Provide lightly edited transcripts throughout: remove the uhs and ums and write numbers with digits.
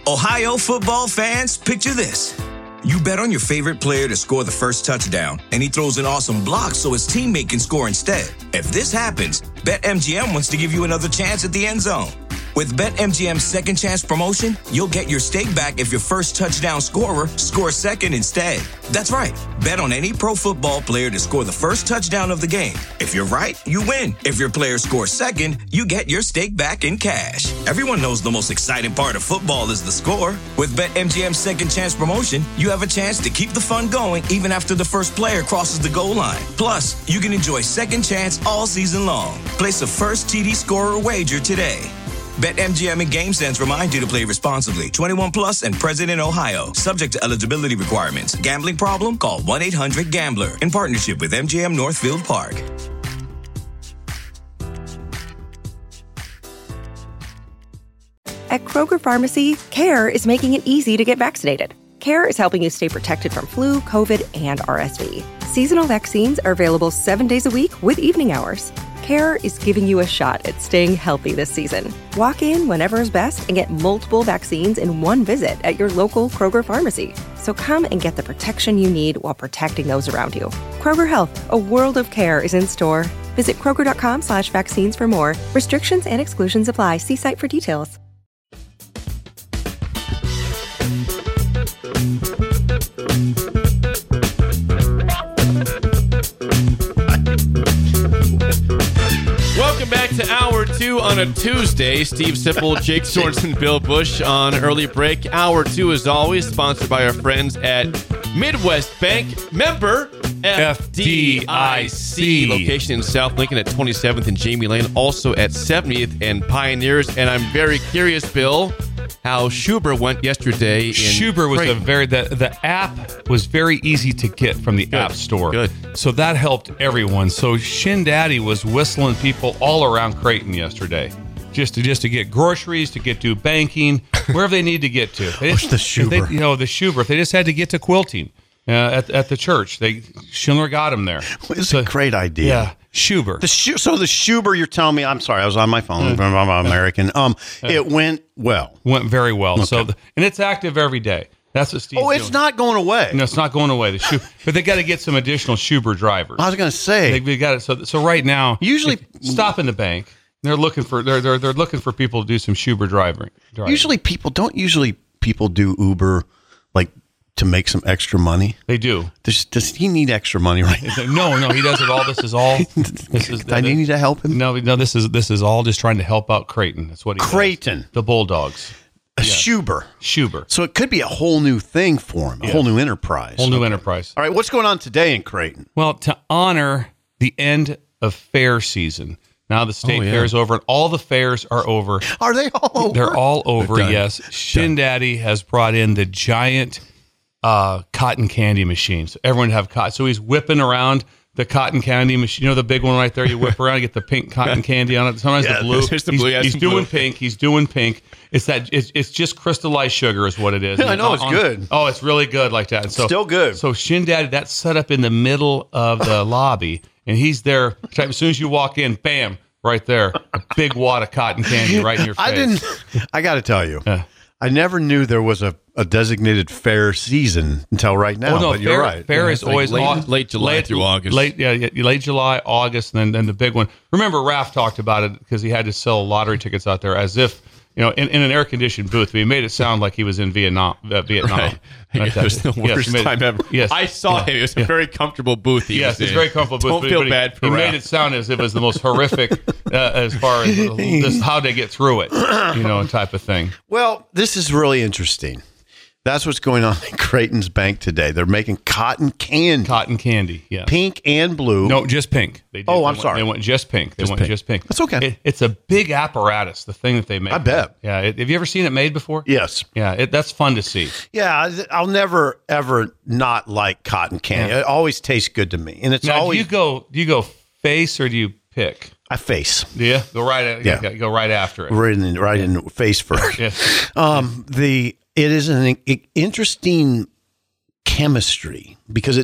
Ohio football fans, picture this. You bet on your favorite player to score the first touchdown, and he throws an awesome block so his teammate can score instead. If this happens, BetMGM wants to give you another chance at the end zone. With BetMGM's second chance promotion, you'll get your stake back if your first touchdown scorer scores second instead. That's right. Bet on any pro football player to score the first touchdown of the game. If you're right, you win. If your player scores second, you get your stake back in cash. Everyone knows the most exciting part of football is the score. With BetMGM's second chance promotion, you have a chance to keep the fun going even after the first player crosses the goal line. Plus, you can enjoy second chance all season long. Place a first TD scorer wager today. BetMGM and GameSense remind you to play responsibly. 21 plus and present in Ohio. Subject to eligibility requirements. Gambling problem? Call 1-800-GAMBLER. In partnership with MGM Northfield Park. At Kroger Pharmacy, CARE is making it easy to get vaccinated. CARE is helping you stay protected from flu, COVID, and RSV. Seasonal vaccines are available 7 days a week with evening hours. CARE is giving you a shot at staying healthy this season. Walk in whenever is best and get multiple vaccines in one visit at your local Kroger pharmacy. So come and get the protection you need while protecting those around you. Kroger Health, a world of care is in store. Visit Kroger.com/vaccines for more. Restrictions and exclusions apply. See site for details. Welcome back to Hour 2 on a Tuesday. Steve Sipple, Jake Sorensen, Bill Bush on early break. Hour 2, as always, sponsored by our friends at Midwest Bank. Member FDIC. Location in South Lincoln at 27th and Jamie Lane. Also at 70th and Pioneers. And I'm very curious, Bill, how Schuber went yesterday. Schuber was the app was very easy to get from the App Store. Good. So that helped everyone. So Shin Daddy was whistling people all around Creighton yesterday. Just to get groceries, to do banking, wherever they need to get to. What's the Schuber? The Schuber. If they just had to get to quilting at the church, Schindler got them there. It's a great idea. Yeah, Schuber. So the Schuber, you're telling me, I'm sorry, I was on my phone. I'm American. It went well. Went very well. Okay. So, and it's active every day. That's what Steve's it's doing. not going away. No, it's not going away. But they got to get some additional Schuber drivers. I was going to say. They got it. So right now, usually stop in the bank. They're looking for people to do some Schuber driving. Usually people do Uber like to make some extra money. They do. Does he need extra money right now? No, he does it all. This is all. I need to help him. No. This is all just trying to help out Creighton. That's what he Creighton does. The Bulldogs. Schuber. So it could be a whole new thing for him, a whole new enterprise. Enterprise. All right, what's going on today in Creighton? Well, to honor the end of fair season. Now the state fair is over, and all the fairs are over. Are they all over? They're all over, yes. Shin Daddy has brought in the giant cotton candy machine. So everyone have cotton. So he's whipping around the cotton candy machine. You know the big one right there? You whip around, you get the pink cotton candy on it. Sometimes the blue. There's the blue. He's doing pink. He's doing pink. It's just crystallized sugar is what it is. Yeah, I know, it's good. Oh, it's really good like that. And so, still good. So Shin Daddy, that's set up in the middle of the lobby, and he's there. As soon as you walk in, bam, right there, a big wad of cotton candy right in your face. I got to tell you, I never knew there was a designated fair season until right now. Oh, no, but you're right. Fair is always late July through August. Late July, August, and then the big one. Remember, Raph talked about it because he had to sell lottery tickets out there as if, in an air-conditioned booth. He made it sound like he was in Vietnam. Right. It was the worst time ever. Yes. I saw him. It was a very comfortable booth. Yes, it's a very comfortable booth. Don't feel bad for He Raph. made it sound as if it was the most horrific as far as this, how they get through it, type of thing. Well, this is really interesting. That's what's going on in Creighton's Bank today. They're making cotton candy. Cotton candy, yeah. Pink and blue. No, just pink. I'm sorry. They went just pink. Just pink. That's okay. It's a big apparatus, the thing that they make. I bet. Yeah. Have you ever seen it made before? Yes. Yeah, that's fun to see. Yeah, I'll never, ever not like cotton candy. Yeah. It always tastes good to me. And it's now, always... Do you go face or do you pick? I face. Do you? Go right after it. Right in the face first. Yeah. It is an interesting chemistry because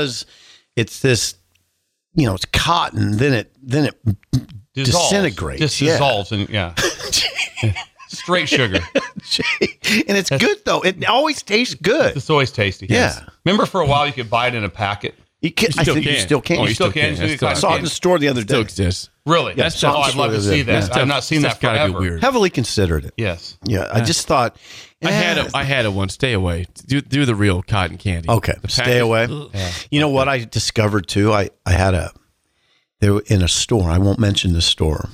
it's this, it's cotton, then it Dissolves. disintegrates. Just dissolves and straight sugar. And it's good, though. It always tastes good. It's always tasty. Yeah. Yes. Remember for a while you could buy it in a packet? I think you still can. Oh, you still can? I saw it in the store the other day. Still exists. Really? Yeah, That's I'd love to see that. I've not seen that gotta forever. be weird. Heavily considered it. Yes. Yeah, I just thought. I had it once. Stay away. Do the real cotton candy. Okay, The stay package- away. Ugh. You know what I discovered too? I had they were in a store. I won't mention the store.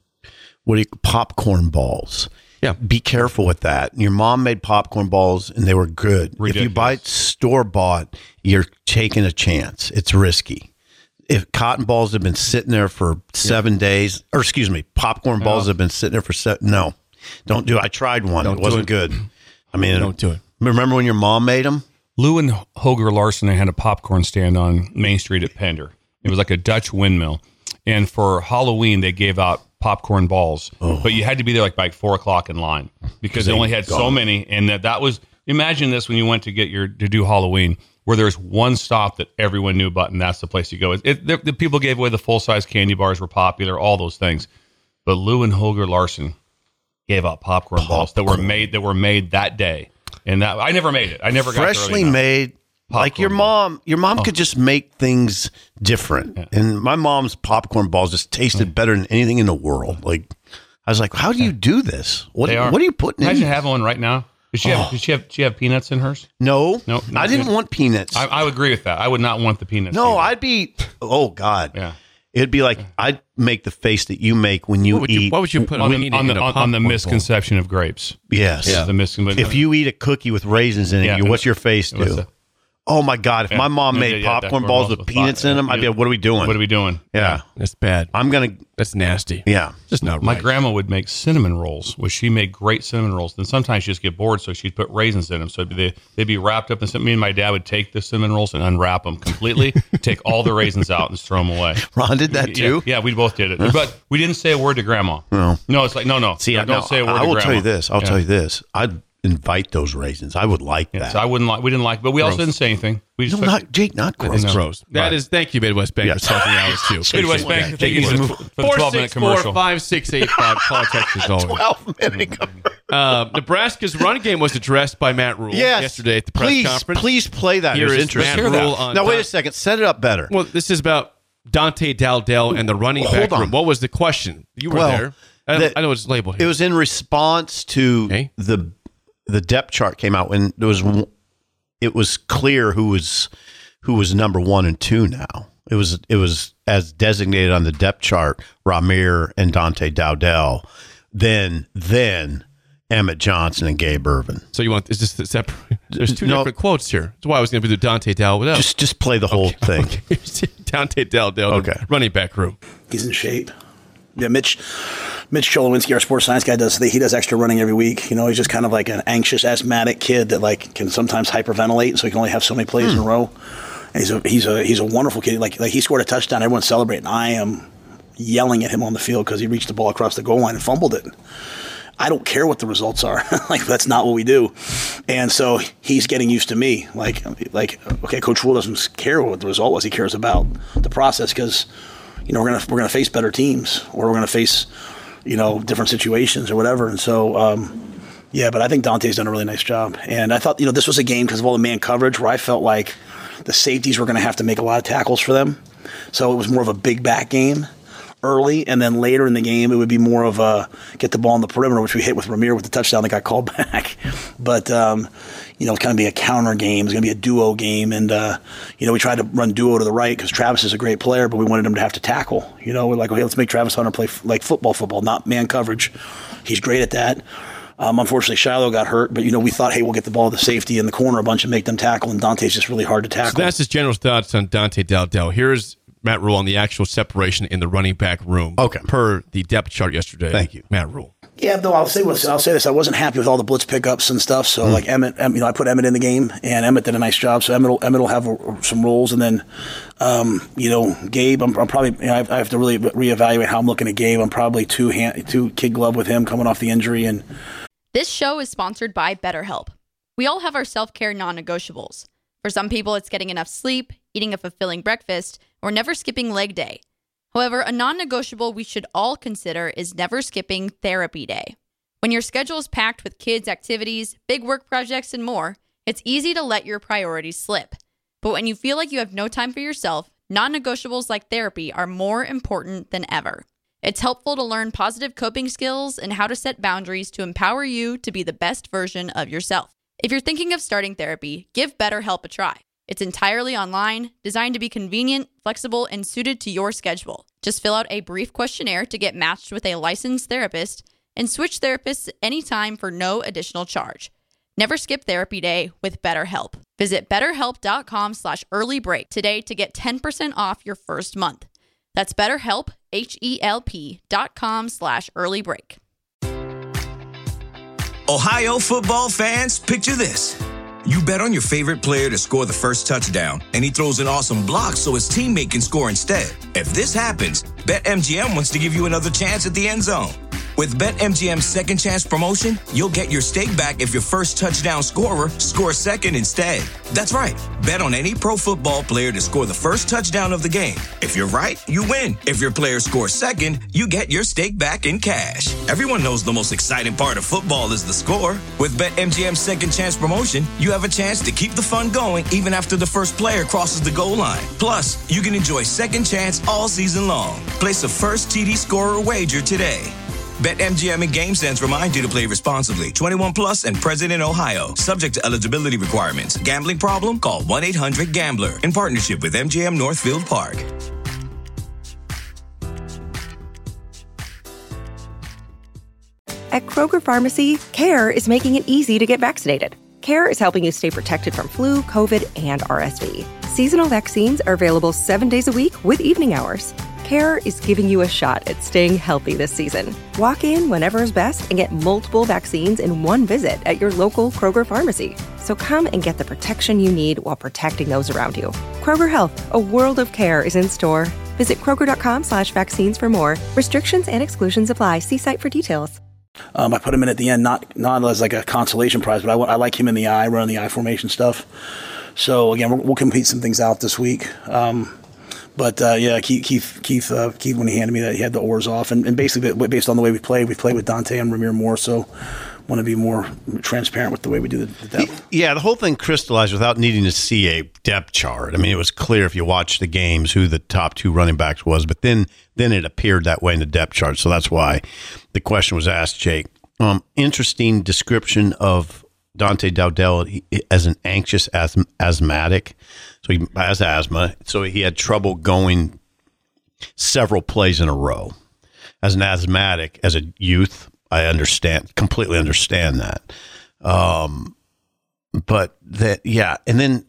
Popcorn balls. Yeah. Be careful with that. Your mom made popcorn balls and they were good. Ridiculous. If you buy store bought, you're taking a chance. It's risky. If cotton balls have been sitting there for 7 days, or excuse me, popcorn balls have been sitting there for no, don't do it. I tried one. Don't It wasn't do it. good. I mean, Don't do it. Remember when your mom made them? Lou and Hoger Larson had a popcorn stand on Main Street at Pender. It was like a Dutch windmill. And for Halloween, they gave out popcorn balls. But you had to be there like 4 o'clock in line because they only had so many. And that was, imagine this when you went to do Halloween, where there's one stop that everyone knew about, and that's the place you go. The people gave away the full-size candy bars, were popular, all those things. But Lou and Hoger Larson gave out popcorn balls that were made that day. And that I never made it. I never got Freshly made. Like your mom could just make things different. Yeah. And my mom's popcorn balls just tasted better than anything in the world. Like I was like, how do you do this? What are you putting in? Imagine having one right now. Did she have peanuts in hers? No. No. I didn't want peanuts. I would agree with that. I would not want the peanuts. No, either. I'd be God. Yeah. It'd be like I'd make the face that you make when you eat. What would you put on on the misconception of grapes? Yes. Yeah. If you eat a cookie with raisins in it, what's your face do? Oh my God! If my mom made popcorn balls with peanuts in them, I'd be like, "What are we doing? What are we doing?" Yeah, that's bad. That's nasty. Yeah, just not right. My grandma would make cinnamon rolls, which she made great cinnamon rolls. Then sometimes she'd just get bored, so she'd put raisins in them. So they'd be wrapped up in something. Me and my dad would take the cinnamon rolls and unwrap them completely, take all the raisins out, and just throw them away. Ron did that too. Yeah, we both did it, but we didn't say a word to grandma. No, it's like no. See, don't say a word to grandma. I will tell you this. I'll tell you this. I'd invite those raisins. I would like that. So we didn't like, but we also didn't say anything. We just not gross. It's gross. That is. Thank you, Midwest Bank, for something else too. Midwest Bank, thank you for the 12-minute commercial. 464-5685. Call text as always. 12-minute. Nebraska's run game was addressed by Matt Rule yesterday at the press conference. Please play that. Here it's is interesting. Matt Rule on now wait a second. Set it up better. Well, this is about Dante Dowdell and the running back room. What was the question? You were there. I know it's labeled here. It was in response to the depth chart came out when it was clear who was number 1 and 2 now. It was as designated on the depth chart, Rahmir and Dante Dowdell, then Emmett Johnson and Gabe Ervin. So is this separate? There's two different quotes here. That's why I was going to do Dante Dowdell. Just play the whole thing. Dante Dowdell, running back room. He's in shape. Yeah, Mitch Cholowinski, our sports science guy, he does extra running every week. You know, he's just kind of like an anxious, asthmatic kid that can sometimes hyperventilate, so he can only have so many plays in a row. And he's a wonderful kid. Like he scored a touchdown, everyone's celebrating. I am yelling at him on the field because he reached the ball across the goal line and fumbled it. I don't care what the results are. That's not what we do. And so he's getting used to me. Okay, Coach Rule doesn't care what the result was. He cares about the process because, we're gonna face better teams, or we're gonna face, different situations or whatever. And so, but I think Dante's done a really nice job. And I thought, this was a game because of all the man coverage where I felt like the safeties were going to have to make a lot of tackles for them. So it was more of a big back game early, and then later in the game it would be more of a get the ball on the perimeter, which we hit with Rahmir with the touchdown that got called back. But it's going to be a counter game. It's going to be a duo game, and we tried to run duo to the right because Travis is a great player, but we wanted him to have to tackle. We're like, okay, let's make Travis Hunter play like football, not man coverage. He's great at that. Unfortunately, Shiloh got hurt, but we thought, hey, we'll get the ball to the safety in the corner a bunch and make them tackle, and Dante's just really hard to tackle. So that's his general thoughts on Dante Dowdell. Here's Matt Rule on the actual separation in the running back room. Okay. Per the depth chart yesterday. Thank you, Matt Rule. Yeah, though I'll say this. I wasn't happy with all the blitz pickups and stuff. So like Emmett, I put Emmett in the game, and Emmett did a nice job. So Emmett will have some roles, and then Gabe. I'm probably I have to really reevaluate how I'm looking at Gabe. I'm probably two kid glove with him coming off the injury. And this show is sponsored by BetterHelp. We all have our self-care non-negotiables. For some people, it's getting enough sleep, eating a fulfilling breakfast, or never skipping leg day. However, a non-negotiable we should all consider is never skipping therapy day. When your schedule is packed with kids' activities, big work projects, and more, it's easy to let your priorities slip. But when you feel like you have no time for yourself, non-negotiables like therapy are more important than ever. It's helpful to learn positive coping skills and how to set boundaries to empower you to be the best version of yourself. If you're thinking of starting therapy, give BetterHelp a try. It's entirely online, designed to be convenient, flexible, and suited to your schedule. Just fill out a brief questionnaire to get matched with a licensed therapist and switch therapists anytime for no additional charge. Never skip therapy day with BetterHelp. Visit betterhelp.com/earlybreak today to get 10% off your first month. That's BetterHelp, HELP.com/earlybreak. Ohio football fans, picture this. You bet on your favorite player to score the first touchdown, and he throws an awesome block so his teammate can score instead. If this happens, BetMGM wants to give you another chance at the end zone. With BetMGM's second chance promotion, you'll get your stake back if your first touchdown scorer scores second instead. That's right. Bet on any pro football player to score the first touchdown of the game. If you're right, you win. If your player scores second, you get your stake back in cash. Everyone knows the most exciting part of football is the score. With BetMGM's second chance promotion, you have a chance to keep the fun going even after the first player crosses the goal line. Plus, you can enjoy second chance all season long. Place a first TD scorer wager today. BetMGM and GameSense remind you to play responsibly. 21 plus and present in Ohio. Subject to eligibility requirements. Gambling problem? Call 1-800-GAMBLER. In partnership with MGM Northfield Park. At Kroger Pharmacy, CARE is making it easy to get vaccinated. CARE is helping you stay protected from flu, COVID, and RSV. Seasonal vaccines are available 7 days a week with evening hours. CARE is giving you a shot at staying healthy this season. Walk in whenever is best and get multiple vaccines in one visit at your local Kroger pharmacy. So come and get the protection you need while protecting those around you. Kroger Health, a world of care is in store. Visit Kroger.com/vaccines for more. Restrictions and exclusions apply. See site for details. I put him in at the end, not as like a consolation prize, but I like him in the I, running the I formation stuff. So again, we'll compete some things out this week. But Keith, when he handed me that, he had the oars off, and basically based on the way we played with Dante and Ramir more. So want to be more transparent with the way we do the depth. Yeah, the whole thing crystallized without needing to see a depth chart. I mean, it was clear if you watched the games who the top two running backs was, but then it appeared that way in the depth chart. So that's why the question was asked, Jake. Interesting description of Dante Dowdell as an anxious asthmatic. So he has asthma. So he had trouble going several plays in a row. As an asthmatic, as a youth, I completely understand that. But that, yeah. And then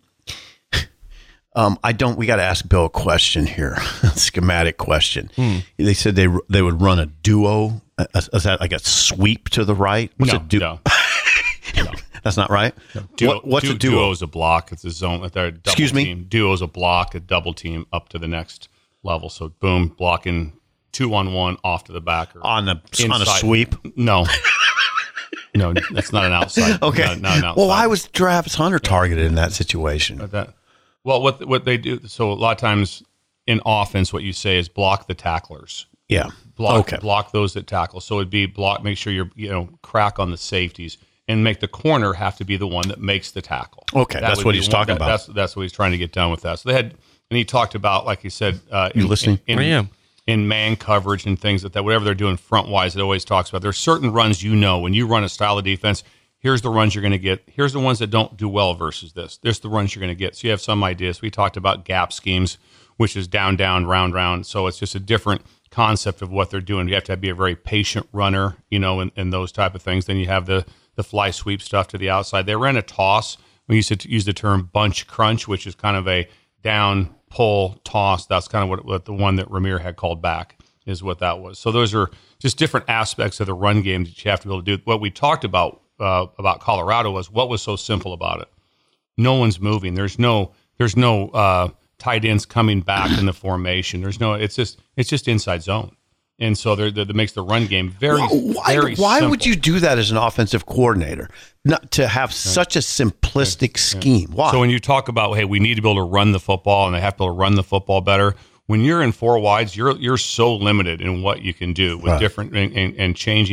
we got to ask Bill a question here, a schematic question. They said they would run a duo. Is that like a sweep to the right? What's a duo? No. That's not right. No. What's a duo? Duo is a block. It's a zone. Excuse me? Duo is a block, a double team up to the next level. So boom, blocking 2-on-1 off to the backer. On a sweep? No. No, that's not an outside. Okay. Not an outside. Well, why was Travis Hunter targeted in that situation? What they do, so a lot of times in offense, what you say is block the tacklers. Yeah. Block those that tackle. So it'd be make sure you're, crack on the safeties and make the corner have to be the one that makes the tackle. Okay. That's what he's talking about. That's what he's trying to get done with that. So and he talked about, like you said, you listening? In man coverage and things that whatever they're doing front wise, it always talks about. There's certain runs, when you run a style of defense, here's the runs you're going to get. Here's the ones that don't do well versus this. There's the runs you're going to get. So you have some ideas. We talked about gap schemes, which is down, round. So it's just a different concept of what they're doing. You have to be a very patient runner, and those type of things. Then you have the fly sweep stuff to the outside. They ran a toss. We used to use the term bunch crunch, which is kind of a down, pull, toss. That's kind of what the one that Ramir had called back is what that was. So those are just different aspects of the run game that you have to be able to do. What we talked about Colorado was what was so simple about it. No one's moving. There's no tight ends coming back in the formation. It's just inside zone. And so that makes the run game very simple. Why would you do that as an offensive coordinator? Not to have such a simplistic scheme. Why? So when you talk about, hey, we need to be able to run the football and they have to be able to run the football better, when you're in four wides, you're so limited in what you can do with different and changing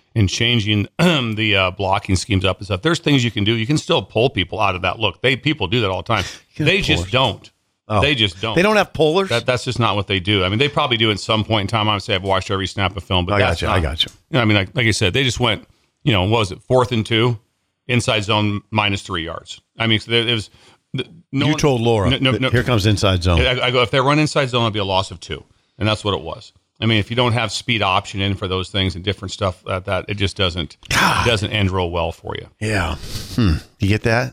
and changing the blocking schemes up and stuff. There's things you can do. You can still pull people out of that look. People do that all the time. They just don't. Oh. They just don't. They don't have pullers? That's just not what they do. I mean, they probably do at some point in time. I would say I've watched every snap of film, but I got you. I mean, like I said, they just went, what was it, 4th and 2, inside zone -3 yards. I mean, so it was. You told Laura, here comes inside zone. I go, if they run inside zone, it'll be a loss of 2. And that's what it was. I mean, if you don't have speed option in for those things and different stuff like that, it just doesn't end real well for you. Yeah. You get that?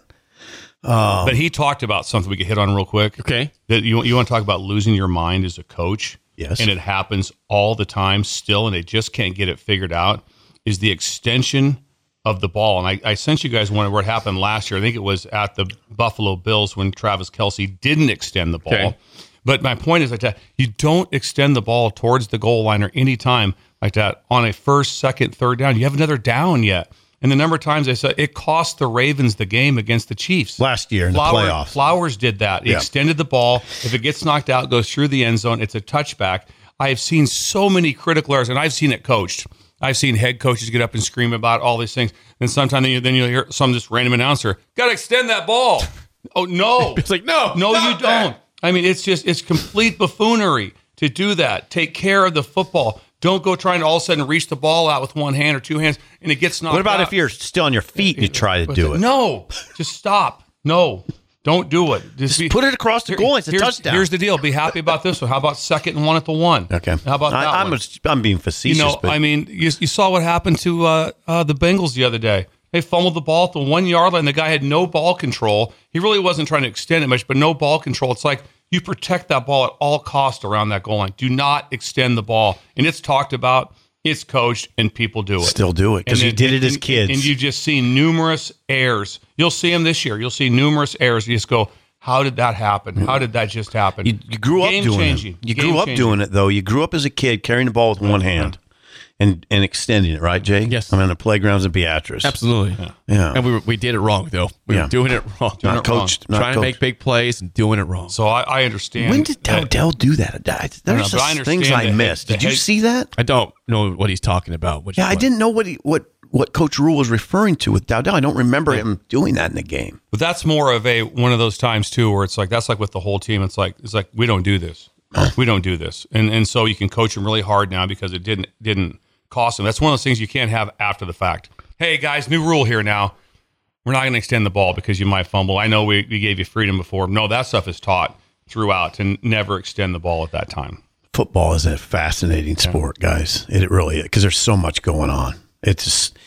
But he talked about something we could hit on real quick. Okay. That you want to talk about losing your mind as a coach. Yes. And it happens all the time still, and they just can't get it figured out, is the extension of the ball. And I sent you guys one where it happened last year. I think it was at the Buffalo Bills when Travis Kelce didn't extend the ball. Okay. But my point is like that, you don't extend the ball towards the goal line or any time like that on a 1st, 2nd, 3rd down. You have another down yet. And the number of times I said it cost the Ravens the game against the Chiefs. Last year in the playoffs. Flowers did that. He extended the ball. If it gets knocked out, goes through the end zone, it's a touchback. I have seen so many critical errors, and I've seen it coached. I've seen head coaches get up and scream about all these things. And sometimes then you'll hear some just random announcer, got to extend that ball. Oh, no. It's like, no, you don't. I mean, it's complete buffoonery to do that. Take care of the football. Don't go trying to all of a sudden reach the ball out with one hand or two hands and it gets knocked out. What about if you're still on your feet and you try to do it? No, just stop. No, don't do it. Just put it across the goal line. It's a touchdown. Here's the deal. Be happy about this one. How about 2nd and 1 at the 1? Okay. How about that one? I'm being facetious. I mean, you saw what happened to the Bengals the other day. They fumbled the ball at the 1 yard line. The guy had no ball control. He really wasn't trying to extend it much, but no ball control. It's like you protect that ball at all costs around that goal line. Do not extend the ball. And it's talked about. It's coached, and people do it. Still do it because he did it as kids. And you just see numerous errors. You'll see them this year. You'll see numerous errors. You just go, how did that happen? How did that just happen? You grew up doing it. You grew up doing it, though. You grew up as a kid carrying the ball with one hand and extending it, right, Jay? Yes. I'm in the playgrounds in Beatrice. Absolutely. Yeah. And we did it wrong, though. We were doing it wrong. Not coached. Trying to make big plays and doing it wrong. So I understand. When did Dell do that? There's just things I missed. Did you see that? I don't know what he's talking about. I didn't know what Coach Rule was referring to with Dowdell. I don't remember him doing that in the game. But that's more of one of those times too, where it's like that's like with the whole team. It's like we don't do this. We don't do this, and so you can coach them really hard now because it didn't cost them. That's one of those things you can't have after the fact. Hey guys, new rule here now. We're not going to extend the ball because you might fumble. I know we gave you freedom before. No, that stuff is taught throughout, and never extend the ball at that time. Football is a fascinating sport, guys. It really is because there's so much going on. It's just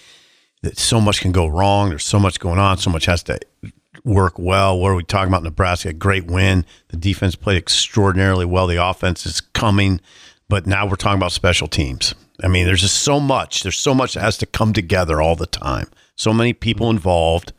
so much can go wrong. There's so much going on. So much has to work well. What are we talking about? Nebraska, great win. The defense played extraordinarily well. The offense is coming, but now we're talking about special teams. I mean, there's just so much. There's so much that has to come together all the time. So many people involved.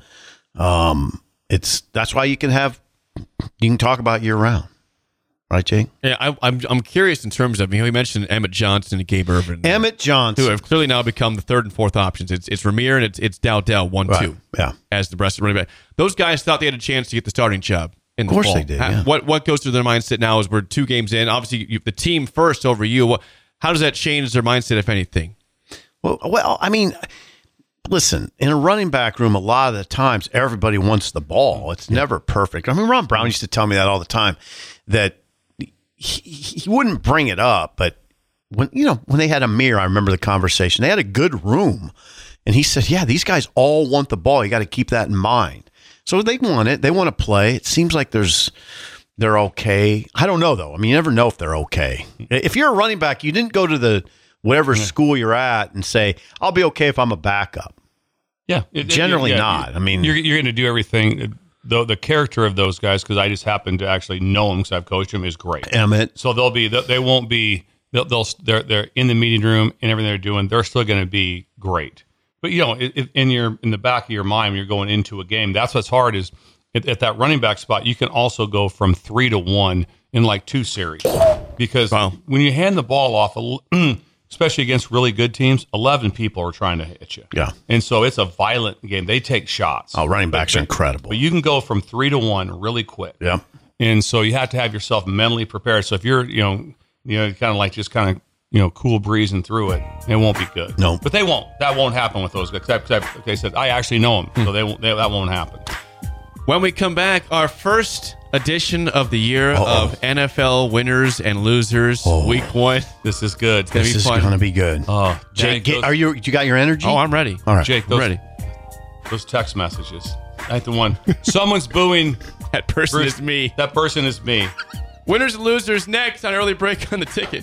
That's why you can talk about year round. Right, Jake? Yeah, I'm curious in terms of, we mentioned Emmett Johnson and Gabe Ervin. Emmett Johnson. Who have clearly now become the 3rd and 4th options. It's Ramir and it's Dowdell 1-2. Yeah. As the Nebraska running back. Those guys thought they had a chance to get the starting job in the fall. Of course they did, yeah. What goes through their mindset now is we're 2 games in. Obviously, the team first over you. How does that change their mindset, if anything? Well, I mean, listen, in a running back room, a lot of the times everybody wants the ball. It's never perfect. I mean, Ron Brown used to tell me that all the time, that he wouldn't bring it up, but when they had Amir, I remember the conversation. They had a good room, and he said, "Yeah, these guys all want the ball. You got to keep that in mind." So they want it. They want to play. It seems like they're okay. I don't know though. I mean, you never know if they're okay. If you're a running back, you didn't go to the whatever school you're at and say, "I'll be okay if I'm a backup." Yeah, generally not. I mean, you're going to do everything. The character of those guys, because I just happen to actually know them because I've coached them, is great. Emmett. So they're in the meeting room and everything they're doing, they're still going to be great. But in the back of your mind when you're going into a game, that's what's hard is at that running back spot. You can also go from 3 to 1 in like 2 series because when you hand the ball off, especially against really good teams, 11 people are trying to hit you. Yeah. And so it's a violent game. They take shots. Oh, running backs are incredible. But you can go from 3 to 1 really quick. Yeah. And so you have to have yourself mentally prepared. So if you're, kind of like just kind of cool breezing through it, it won't be good. No. But they won't. That won't happen with those guys. Like I said, I actually know them, so that won't happen. When we come back, our first edition of the year of NFL winners and losers, week 1. This is good. This is going to be good. Oh, Jake, you got your energy? Oh, I'm ready. All right. Jake, I'm ready. Those text messages. That's the one. Someone's booing. That person Bruce, is me. That person is me. Winners and losers next on Early Break on the Ticket.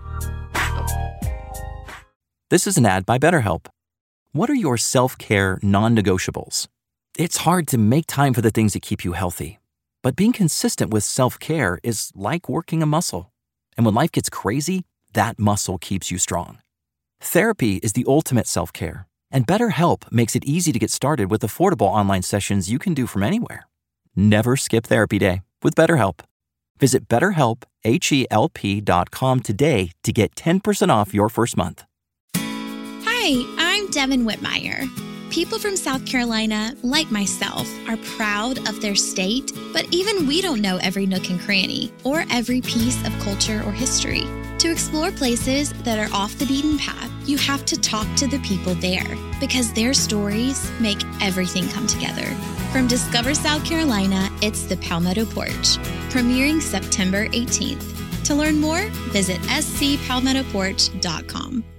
This is an ad by BetterHelp. What are your self-care non-negotiables? It's hard to make time for the things that keep you healthy. But being consistent with self-care is like working a muscle. And when life gets crazy, that muscle keeps you strong. Therapy is the ultimate self-care. And BetterHelp makes it easy to get started with affordable online sessions you can do from anywhere. Never skip therapy day with BetterHelp. Visit BetterHelp.com today to get 10% off your first month. Hi, I'm Devin Whitmire. People from South Carolina, like myself, are proud of their state, but even we don't know every nook and cranny or every piece of culture or history. To explore places that are off the beaten path, you have to talk to the people there because their stories make everything come together. From Discover South Carolina, it's the Palmetto Porch, premiering September 18th. To learn more, visit scpalmettoporch.com.